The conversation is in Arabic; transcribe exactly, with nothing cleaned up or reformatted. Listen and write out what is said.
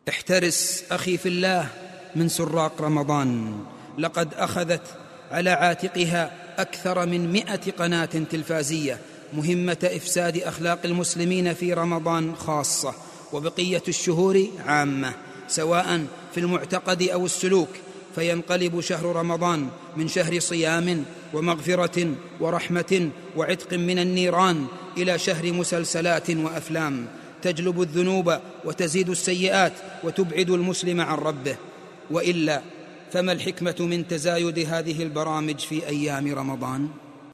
احترس أخي في الله من سراق رمضان، لقد أخذت على عاتقها أكثر من مئة قناة تلفازية مهمة إفساد أخلاق المسلمين في رمضان خاصة وبقية الشهور عامة، سواء في المعتقد أو السلوك، فينقلب شهر رمضان من شهر صيام ومغفرة ورحمة وعتق من النيران إلى شهر مسلسلات وأفلام تجلب الذنوب وتزيد السيئات وتبعد المسلم عن ربه. وإلا فما الحكمة من تزايد هذه البرامج في أيام رمضان؟